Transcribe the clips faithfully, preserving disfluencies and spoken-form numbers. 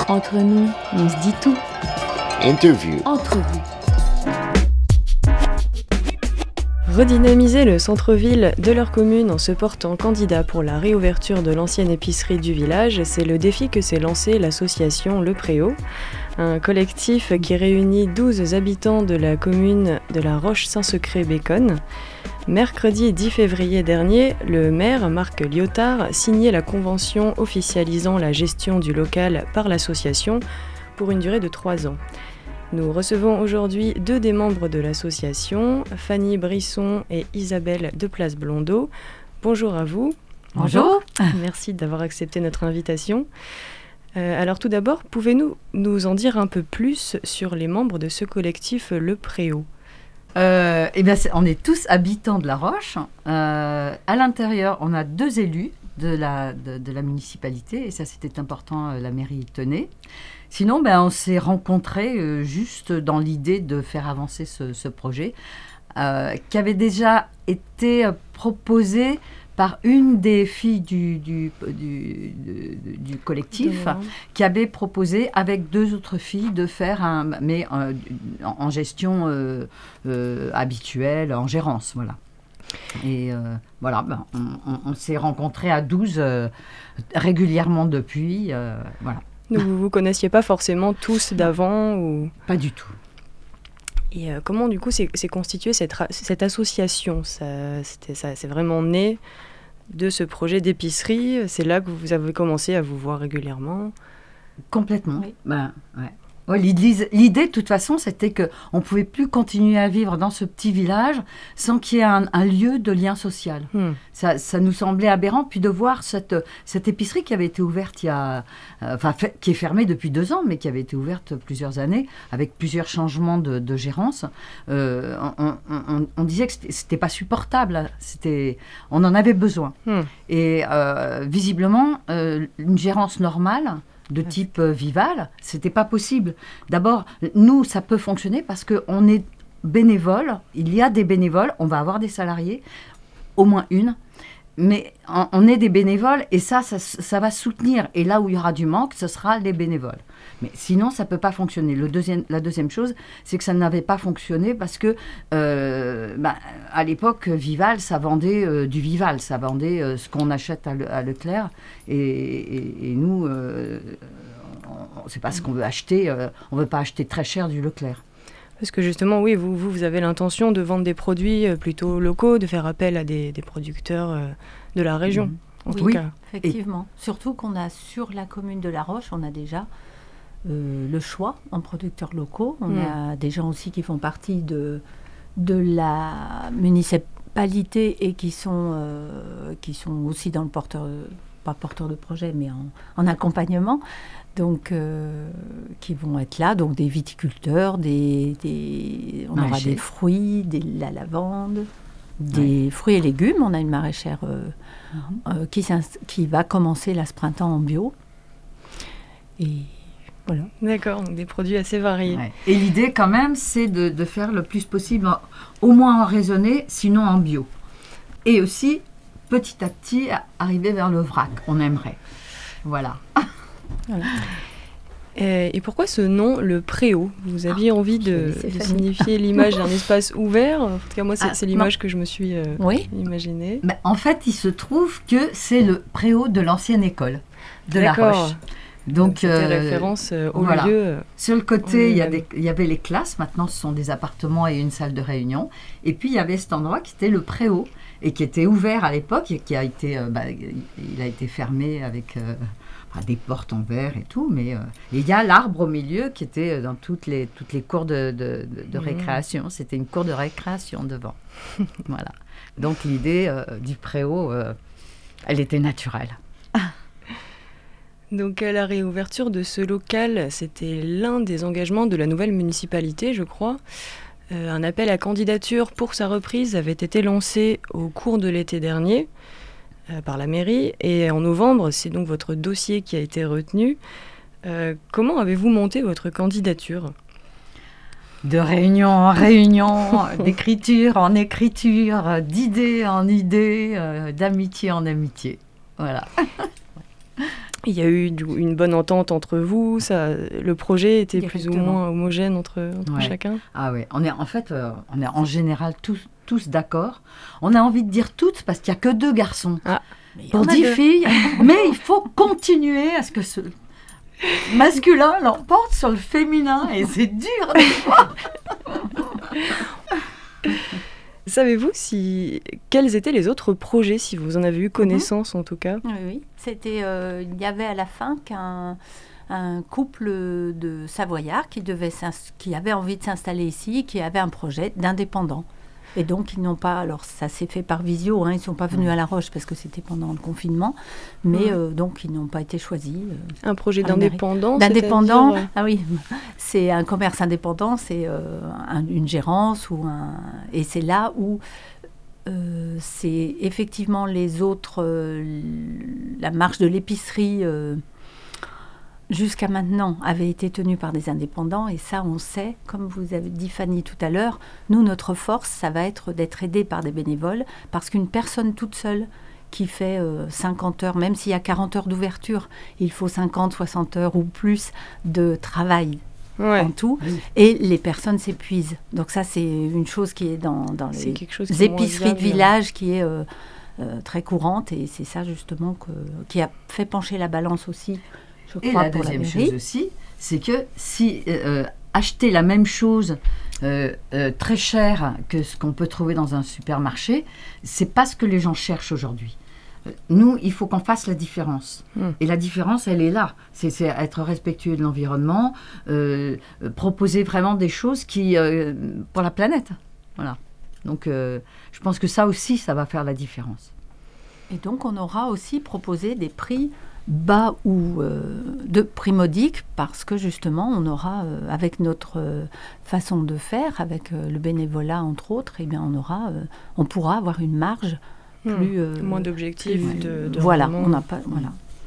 Entre nous, on se dit tout. Interview. Entrevue. Redynamiser le centre-ville de leur commune en se portant candidat pour la réouverture de l'ancienne épicerie du village, c'est le défi que s'est lancé l'association Le Préau, un collectif qui réunit douze habitants de la commune de la Roche-Saint-Secret-Béconne. Mercredi dix février dernier, le maire Marc Liotard signait la convention officialisant la gestion du local par l'association pour une durée de trois ans. Nous recevons aujourd'hui deux des membres de l'association, Fanny Brisson et Isabelle de Place-Blondeau. Bonjour à vous. Bonjour. Merci d'avoir accepté notre invitation. Euh, alors tout d'abord, pouvez-vous nous en dire un peu plus sur les membres de ce collectif Le Préau ? euh, eh bien, c'est, on est tous habitants de La Roche. Euh, à l'intérieur, on a deux élus de la, de, de la municipalité, et ça c'était important, la mairie tenait. Sinon, ben, on s'est rencontrés euh, juste dans l'idée de faire avancer ce, ce projet, euh, qui avait déjà été euh, proposé par une des filles du, du, du, du, du collectif, mmh. qui avait proposé avec deux autres filles de faire un, mais euh, en, en gestion euh, euh, habituelle, en gérance, voilà. Et euh, voilà, ben, on, on, on s'est rencontrés à douze euh, régulièrement depuis, euh, voilà. Donc vous ne vous connaissiez pas forcément tous d'avant ou... Pas du tout. Et euh, comment du coup c'est, c'est constitué cette, cette association ça, c'était, ça, c'est vraiment né de ce projet d'épicerie? C'est là que vous avez commencé à vous voir régulièrement? Complètement, oui. Ben, ouais. Ouais, l'idée, l'idée, de toute façon, c'était qu'on ne pouvait plus continuer à vivre dans ce petit village sans qu'il y ait un, un lieu de lien social. Hmm. Ça, ça nous semblait aberrant, puis de voir cette, cette épicerie qui avait été ouverte il y a... Euh, enfin, fait, qui est fermée depuis deux ans, mais qui avait été ouverte plusieurs années, avec plusieurs changements de, de gérance. Euh, on, on, on disait que c'était, c'était pas supportable. C'était, on en avait besoin. Hmm. Et euh, visiblement, euh, une gérance normale... de type euh, Vival, c'était pas possible. D'abord, nous, ça peut fonctionner parce qu'on est bénévole, il y a des bénévoles, on va avoir des salariés, au moins une, mais on, on est des bénévoles et ça, ça, ça va soutenir. Et là où il y aura du manque, ce sera les bénévoles. Mais sinon, ça ne peut pas fonctionner. Le deuxième, la deuxième chose, c'est que ça n'avait pas fonctionné parce que, euh, bah, à l'époque, Vival, ça vendait euh, du Vival, ça vendait euh, ce qu'on achète à, Le, à Leclerc. Et, et, et nous, euh, on, c'est pas ce qu'on veut acheter. Euh, on ne veut pas acheter très cher du Leclerc. Parce que justement, oui, vous, vous, vous avez l'intention de vendre des produits plutôt locaux, de faire appel à des, des producteurs euh, de la région, mmh. en tout oui, cas. Effectivement. Et... Surtout qu'on a sur la commune de La Roche, on a déjà euh, le choix en producteurs locaux. On mmh. a des gens aussi qui font partie de, de la municipalité et qui sont, euh, qui sont aussi dans le porteur, pas porteur de projet, mais en, en accompagnement. Donc, euh, qui vont être là, donc des viticulteurs, des, des, on aura des fruits, des, la lavande, des ouais. fruits et légumes. On a une maraîchère euh, mm-hmm. euh, qui, qui va commencer là ce printemps en bio. Et voilà. D'accord, donc des produits assez variés. Ouais. Et l'idée quand même, c'est de, de faire le plus possible, en, au moins en raisonné, sinon en bio. Et aussi, petit à petit, arriver vers le vrac, on aimerait. Voilà. Voilà. Et, et pourquoi ce nom, le Préau? Vous aviez envie de, de signifier l'image d'un espace ouvert? En tout cas, moi, c'est, ah, c'est l'image non. que je me suis euh, oui. imaginée. Ben, en fait, il se trouve que c'est le Préau de l'ancienne école de D'accord. La Roche. Donc, Donc c'était euh, référence euh, au voilà. lieu. Sur le côté, il y, a des, il y avait les classes. Maintenant, ce sont des appartements et une salle de réunion. Et puis, il y avait cet endroit qui était le Préau et qui était ouvert à l'époque et qui a été, euh, bah, il a été fermé avec... Euh, des portes en verre et tout, mais euh, il y a l'arbre au milieu qui était dans toutes les, toutes les cours de, de, de, de mmh. récréation. C'était une cour de récréation devant. Voilà. Donc l'idée euh, du Préau, euh, elle était naturelle. Donc à la réouverture de ce local, c'était l'un des engagements de la nouvelle municipalité, je crois. Euh, un appel à candidature pour sa reprise avait été lancé au cours de l'été dernier. Par la mairie, et en novembre, c'est donc votre dossier qui a été retenu. Euh, comment avez-vous monté votre candidature? De réunion en réunion, d'écriture en écriture, d'idée en idée, euh, d'amitié en amitié. Voilà. Il y a eu du, une bonne entente entre vous, ça, le projet était Directement. plus ou moins homogène entre, entre ouais. chacun. Ah oui, on est en fait, euh, on est en général tous, tous d'accord. On a envie de dire toutes parce qu'il n'y a que deux garçons ah, pour dix filles, mais il faut continuer à ce que ce masculin l'emporte sur le féminin et c'est dur des fois. Savez-vous si quels étaient les autres projets, si vous en avez eu connaissance mmh. en tout cas? Oui, oui. C'était, euh, il y avait à la fin qu'un un couple de Savoyards qui, devait qui avait envie de s'installer ici, qui avait un projet d'indépendant. Et donc, ils n'ont pas... Alors, ça s'est fait par visio, hein, ils ne sont pas venus à La Roche parce que c'était pendant le confinement, mais mmh. euh, donc, ils n'ont pas été choisis. Euh, un projet d'indépendant, D'indépendant, ah oui, c'est un commerce indépendant, c'est euh, un, une gérance, ou un, et c'est là où euh, c'est effectivement les autres, euh, la marche de l'épicerie... Euh, jusqu'à maintenant, avait été tenue par des indépendants. Et ça, on sait, comme vous avez dit Fanny tout à l'heure, nous, notre force, ça va être d'être aidé par des bénévoles. Parce qu'une personne toute seule qui fait euh, cinquante heures, même s'il y a quarante heures d'ouverture, il faut cinquante, soixante heures ou plus de travail ouais. en tout. Oui. Et les personnes s'épuisent. Donc ça, c'est une chose qui est dans, dans les épiceries de village, qui est euh, euh, très courante. Et c'est ça, justement, que, qui a fait pencher la balance aussi. Et la deuxième la chose aussi, c'est que si euh, acheter la même chose euh, euh, très cher que ce qu'on peut trouver dans un supermarché, c'est pas ce que les gens cherchent aujourd'hui. Nous, il faut qu'on fasse la différence. Mmh. Et la différence, elle est là. C'est, c'est être respectueux de l'environnement, euh, proposer vraiment des choses qui, euh, pour la planète. Voilà. Donc, euh, je pense que ça aussi, ça va faire la différence. Et donc, on aura aussi proposé des prix bas ou euh, de prix modiques, parce que justement on aura euh, avec notre euh, façon de faire, avec euh, le bénévolat entre autres, et eh bien on aura euh, on pourra avoir une marge mmh, plus euh, moins d'objectifs plus, de, de voilà on n'a pas voilà.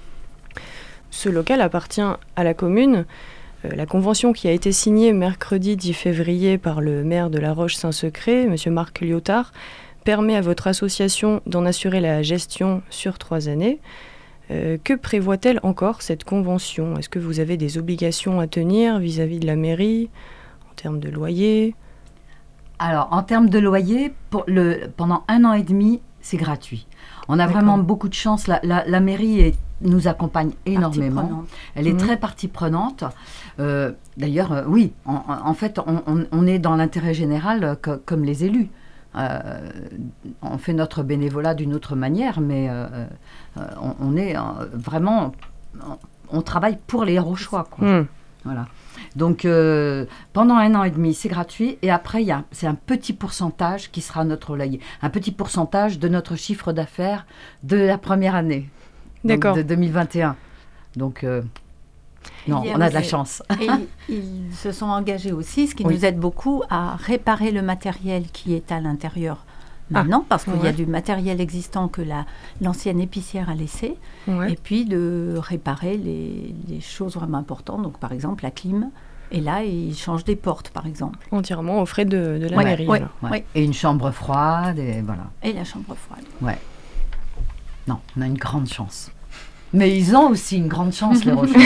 Ce local appartient à la commune. Euh, la convention qui a été signée mercredi dix février par le maire de La Roche-Saint-Secret, monsieur Marc Lyotard, permet à votre association d'en assurer la gestion sur trois années. Euh, que prévoit-elle encore cette convention? Est-ce que vous avez des obligations à tenir vis-à-vis de la mairie en termes de loyer? Alors, en termes de loyer, pour le, pendant un an et demi, c'est gratuit. On a D'accord. vraiment beaucoup de chance. La, la, la mairie est, nous accompagne énormément. Elle est mmh. très partie prenante. Euh, d'ailleurs, euh, oui, en, en fait, on, on, on est dans l'intérêt général euh, co- comme les élus. Euh, on fait notre bénévolat d'une autre manière, mais euh, euh, on, on est euh, vraiment, on, on travaille pour les Rochois, quoi. Mmh. Voilà. Donc euh, pendant un an et demi, c'est gratuit, et après, y a, c'est un petit pourcentage qui sera notre loyer, un petit pourcentage de notre chiffre d'affaires de la première année, D'accord. Donc de deux mille vingt et un. Donc euh, non, on a de la chance. Et ils se sont engagés aussi, ce qui oui. nous aide beaucoup, à réparer le matériel qui est à l'intérieur maintenant, ah, parce qu'il ouais. y a du matériel existant que la, l'ancienne épicière a laissé, ouais. et puis de réparer les, les choses vraiment importantes, donc par exemple la clim. Et là, ils changent des portes, par exemple. Entièrement aux frais de, de la ouais, mairie. Ouais, ouais. Ouais. Et une chambre froide, et voilà. Et la chambre froide. Ouais. Non, on a une grande chance. Mais ils ont aussi une grande chance, les Rocheux.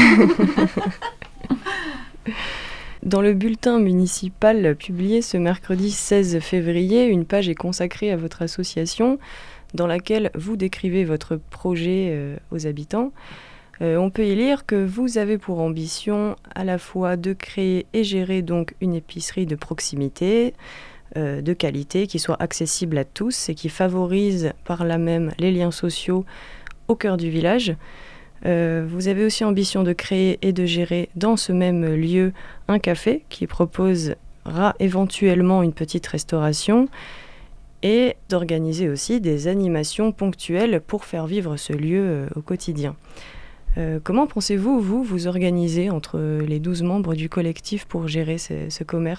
Dans le bulletin municipal publié ce mercredi seize février, une page est consacrée à votre association, dans laquelle vous décrivez votre projet euh, aux habitants. Euh, on peut y lire que vous avez pour ambition à la fois de créer et gérer donc une épicerie de proximité, euh, de qualité, qui soit accessible à tous et qui favorise par là même les liens sociaux au cœur du village. Euh, vous avez aussi ambition de créer et de gérer dans ce même lieu un café qui proposera éventuellement une petite restauration et d'organiser aussi des animations ponctuelles pour faire vivre ce lieu euh, au quotidien. Euh, comment pensez-vous, vous, vous organiser entre les douze membres du collectif pour gérer ce, ce commerce ?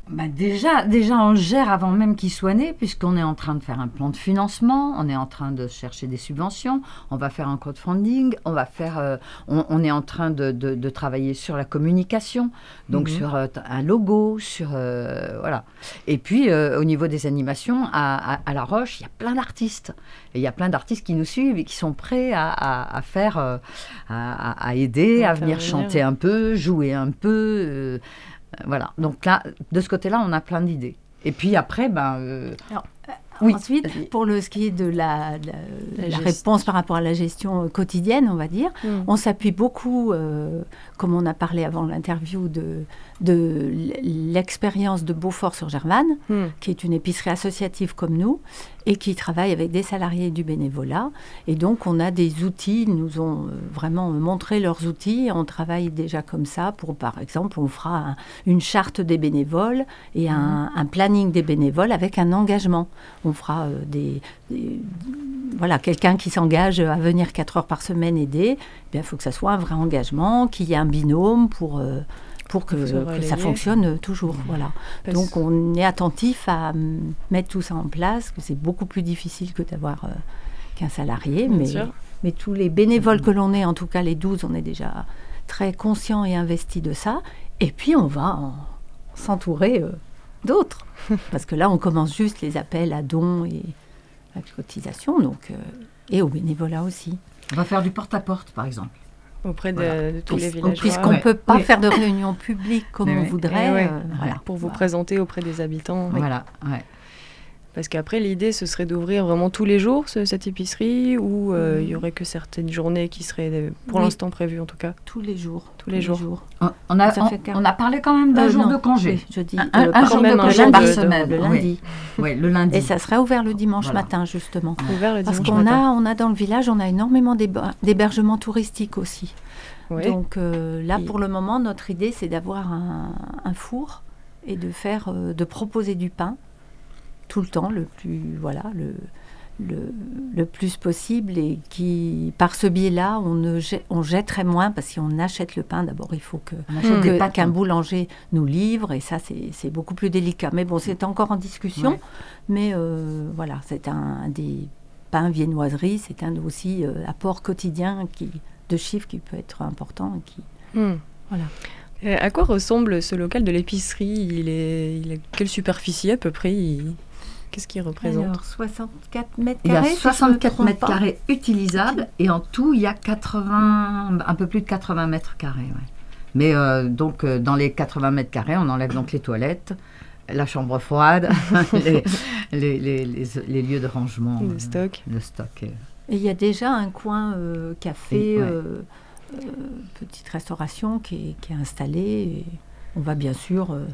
Bah déjà, déjà, on le gère avant même qu'il soit né, puisqu'on est en train de faire un plan de financement, on est en train de chercher des subventions, on va faire un crowdfunding, on va faire, euh, on, on est en train de, de, de travailler sur la communication, donc mmh. sur euh, un logo, sur euh, voilà. Et puis euh, au niveau des animations, à, à, à La Roche, il y a plein d'artistes, et il y a plein d'artistes qui nous suivent et qui sont prêts à, à, à faire, euh, à, à aider, à venir chanter un peu, jouer un peu. Euh, Voilà, donc là, de ce côté-là, on a plein d'idées. Et puis après, ben... Euh... Alors, euh, oui. Ensuite, pour le, ce qui est de la, la, la, la réponse par rapport à la gestion quotidienne, on va dire, mmh. on s'appuie beaucoup, euh, comme on a parlé avant l'interview, de, de l'expérience de Beaufort-sur-Gervanne, mmh. qui est une épicerie associative comme nous, et qui travaille avec des salariés du bénévolat. Et donc, on a des outils, ils nous ont vraiment montré leurs outils. On travaille déjà comme ça pour, par exemple, on fera un, une charte des bénévoles et un, un planning des bénévoles avec un engagement. On fera euh, des, des... Voilà, quelqu'un qui s'engage à venir quatre heures par semaine aider, eh bien, il faut que ça soit un vrai engagement, qu'il y ait un binôme pour... Euh, pour que, que ça fonctionne toujours. Mmh. Voilà. Donc, on est attentif à mettre tout ça en place, que c'est beaucoup plus difficile que d'avoir euh, qu'un salarié. Mais, mais tous les bénévoles mmh. que l'on est, en tout cas les douze, on est déjà très conscients et investis de ça. Et puis, on va en, s'entourer euh, d'autres. Parce que là, on commence juste les appels à dons et à cotisation, donc, euh, et au bénévolat aussi. On va faire du porte-à-porte, par exemple. Auprès de, voilà. de tous les villageois. Puisqu'on ne ouais. peut pas oui. faire de réunions publiques comme mais on oui. voudrait. Ouais. Euh, voilà. Pour vous voilà. présenter auprès des habitants. Voilà, ouais. Parce qu'après, l'idée, ce serait d'ouvrir vraiment tous les jours ce, cette épicerie ou il euh, mmh. y aurait que certaines journées qui seraient, pour oui. l'instant, prévues en tout cas. Tous les jours. Tous les, tous les jours. jours. On, on, a, on, on a parlé quand même d'un euh, jour non. de congé. Oui, je dis un, un, un jour de congé par semaine. Le lundi. Oui, le lundi. Et ça serait ouvert le dimanche voilà. matin, justement. Ouvert le Parce dimanche qu'on matin. a, on a dans le village, on a énormément d'hébergements touristiques aussi. Oui. Donc euh, là, pour le moment, notre idée, c'est d'avoir un, un four et de faire, euh, de proposer du pain tout le temps, le plus, voilà, le, le, le plus possible, et qui, par ce biais-là, on, ne jette, on jetterait moins, parce que si on achète le pain, d'abord, il faut que, mmh. que, qu'un boulanger nous livre, et ça, c'est, c'est beaucoup plus délicat. Mais bon, c'est encore en discussion, ouais. mais euh, voilà, c'est un, un des pains viennoiseries, c'est un aussi euh, apport quotidien qui, de chiffres qui peut être important. Et qui, mmh. voilà. Euh, à quoi ressemble ce local de l'épicerie ? Il est, il est quelle superficie à peu près il... Qu'est-ce qu'il représente ? Alors, soixante-quatre mètres carrés. Il y a soixante-quatre si mètres carrés utilisables et en tout, il y a quatre-vingts, un peu plus de quatre-vingts mètres carrés. Ouais. Mais euh, donc, euh, dans les quatre-vingts mètres carrés, on enlève donc les toilettes, la chambre froide, les, les, les, les, les lieux de rangement. Le euh, stock. Le stock. Euh. Et il y a déjà un coin euh, café, et, ouais. euh, euh, petite restauration qui est, qui est installée. Et on va bien sûr... Euh,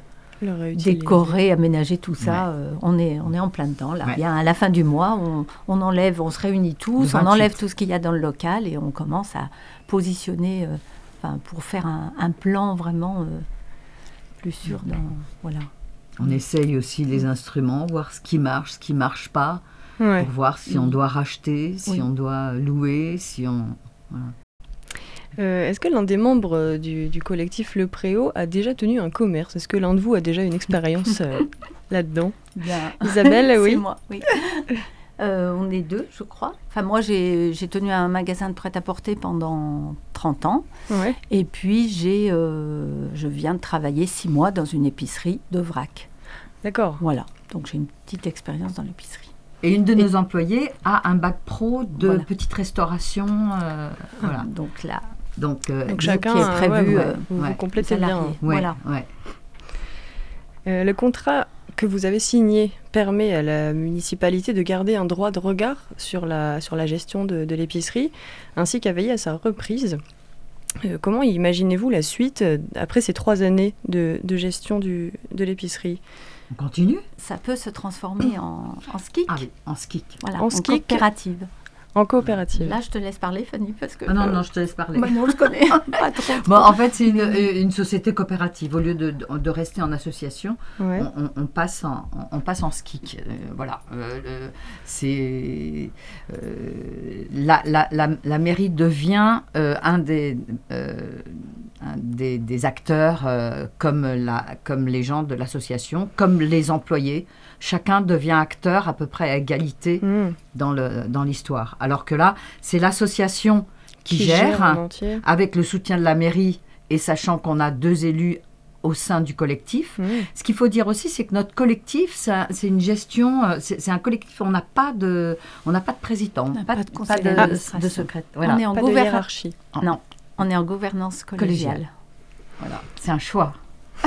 décorer, aménager tout ça, ouais. euh, on, est, on est en plein dedans. Là. Ouais. Bien, à la fin du mois, on, on enlève, on se réunit tous, on enlève tout ce qu'il y a dans le local et on commence à positionner, euh, pour faire un, un plan vraiment euh, plus sûr. Dans, voilà. On essaye aussi les instruments, voir ce qui marche, ce qui ne marche pas, ouais. pour voir si on doit racheter, si oui. on doit louer, si on... Voilà. Euh, est-ce que l'un des membres du, du collectif Le Préau a déjà tenu un commerce ? Est-ce que l'un de vous a déjà une expérience euh, là-dedans ? Bien. Isabelle, oui. C'est moi, oui. euh, on est deux, je crois. Enfin, moi, j'ai, j'ai tenu un magasin de prêt-à-porter pendant trente ans. Ouais. Et puis, j'ai, euh, je viens de travailler six mois dans une épicerie de vrac. D'accord. Voilà. Donc, j'ai une petite expérience dans l'épicerie. Et une de nos Et... employées a un bac pro de voilà. petite restauration. Euh, voilà. Donc là... Donc, euh, Donc chacun qui est prévu, ouais, euh, vous, ouais, vous complétez bien. Ouais, voilà. Ouais. Euh, le contrat que vous avez signé permet à la municipalité de garder un droit de regard sur la, sur la gestion de, de l'épicerie, ainsi qu'à veiller à sa reprise. Euh, comment imaginez-vous la suite euh, après ces trois années de, de gestion du, de l'épicerie ? On continue ? Ça peut se transformer en, en skic. Ah oui, en skic. Voilà, en, en skic, coopérative. En coopérative. Là, je te laisse parler, Fanny, parce que... Ah non, euh... non, je te laisse parler. Bah non, je connais pas trop. Bon, en fait, c'est une, une société coopérative. Au lieu de, de, de rester en association, ouais. on, on, on, passe en, on, on passe en skic. Euh, voilà. Euh, le, c'est... Euh, la, la, la, la mairie devient euh, un des... Euh, des, des acteurs euh, comme, la, comme les gens de l'association, comme les employés. Chacun devient acteur à peu près à égalité mmh. dans, le, dans l'histoire. Alors que là, c'est l'association qui, qui gère, gère avec le soutien de la mairie et sachant qu'on a deux élus au sein du collectif. Mmh. Ce qu'il faut dire aussi, c'est que notre collectif, ça, c'est une gestion, c'est, c'est un collectif, on n'a pas de, on n'a pas de président, on n'a pas, pas de conseil pas de, d'administration. de secrétaire. Voilà. On est en pas gouver- de hiérarchie. Non, on est en gouvernance collégiale. collégiale. Voilà, c'est un choix.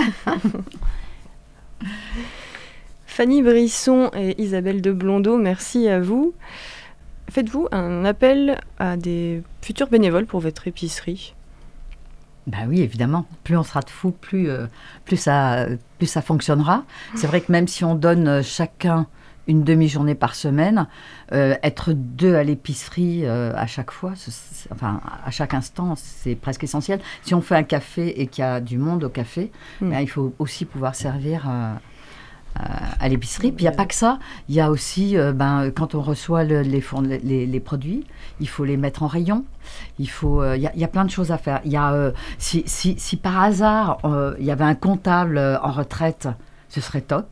Fanny Brisson et Isabelle de Blondeau, merci à vous. Faites-vous un appel à des futurs bénévoles pour votre épicerie ? Ben oui, évidemment. Plus on sera de fous, plus, euh, plus, ça, plus ça fonctionnera. C'est vrai que même si on donne chacun une demi-journée par semaine, euh, être deux à l'épicerie euh, à chaque fois, c'est, c'est, enfin à chaque instant, c'est presque essentiel. Si on fait un café et qu'il y a du monde au café, mmh. ben, il faut aussi pouvoir servir euh, euh, à l'épicerie. Puis il n'y a pas que ça. Il y a aussi, euh, ben, quand on reçoit le, les, fourn- les, les produits, il faut les mettre en rayon. Il faut, il euh, y, y a plein de choses à faire. Il y a, euh, si, si, si par hasard il euh, y avait un comptable euh, en retraite, ce serait top.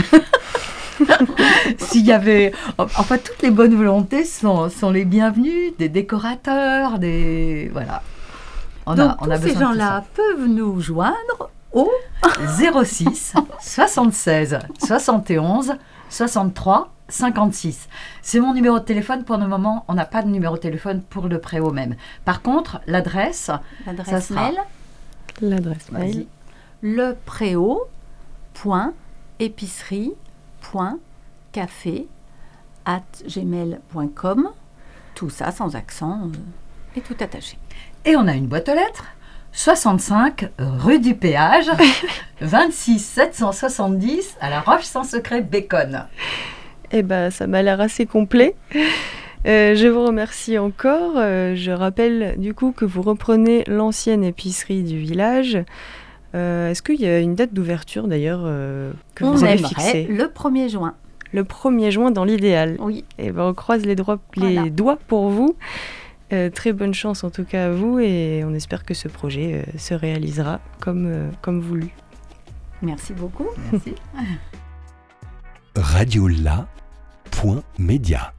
S'il y avait, enfin toutes les bonnes volontés sont, sont les bienvenues, des décorateurs, des voilà. On Donc a, on tous a ces gens-là peuvent nous joindre au zéro six soixante-seize soixante et onze soixante-trois cinquante-six. C'est mon numéro de téléphone. Pour le moment, on n'a pas de numéro de téléphone pour le Préau même. Par contre, l'adresse, l'adresse ça sera... mail, l'adresse mail, le préau point épicerie point café at gmail point com. Tout ça sans accent euh, et tout attaché. Et on a une boîte aux lettres. soixante-cinq rue du Péage, vingt-six sept cent soixante-dix à La Roche-Saint-Secret, Béconne. Eh bien, ça m'a l'air assez complet. Euh, je vous remercie encore. Euh, je rappelle du coup que vous reprenez l'ancienne épicerie du village. Euh, est-ce qu'il y a une date d'ouverture d'ailleurs euh, que on vous avez aimerait fixée ? Le premier juin. Le premier juin dans l'idéal. Oui. Eh ben, on croise les, droits, les voilà. doigts pour vous. Euh, très bonne chance en tout cas à vous et on espère que ce projet euh, se réalisera comme, euh, comme voulu. Merci beaucoup. Merci. radio la point média